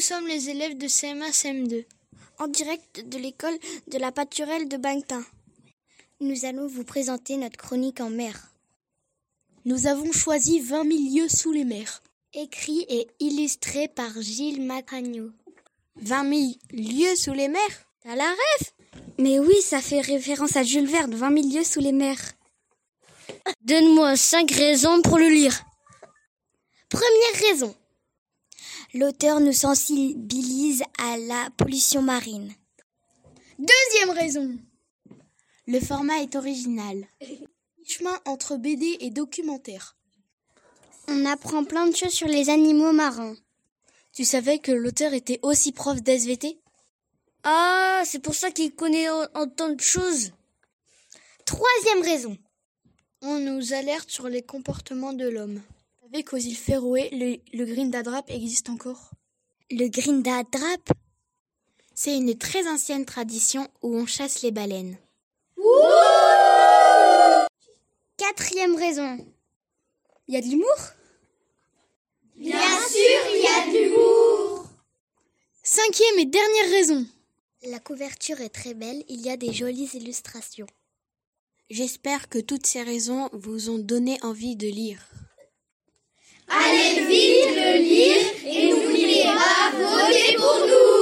sommes les élèves de CM1, CM2, en direct de l'école de la Paturelle de Bangtin. Nous allons vous présenter notre chronique en mer. Nous avons choisi 20 000 lieues sous les mers. Écrit et illustré par Gilles Macagno. 20 000 lieues sous les mers? T'as la ref? Mais oui, ça fait référence à Jules Verne, 20 000 lieues sous les mers. Donne-moi 5 raisons pour le lire. Première raison. L'auteur nous sensibilise à la pollution marine. Deuxième raison. Le format est original. Chemin entre BD et documentaire. On apprend plein de choses sur les animaux marins. Tu savais que l'auteur était aussi prof d'SVT? Ah, c'est pour ça qu'il connaît autant de choses. Troisième raison. On nous alerte sur les comportements de l'homme. Tu savais qu'aux îles Féroé, le Grindadrap existe encore? Le Grindadrap? C'est une très ancienne tradition où on chasse les baleines. Quatrième raison. Il y a de l'humour? Bien sûr, il y a de l'humour. Cinquième et dernière raison. La couverture est très belle, il y a des jolies illustrations. J'espère que toutes ces raisons vous ont donné envie de lire. Allez vite le lire et n'oubliez pas, votez pour nous.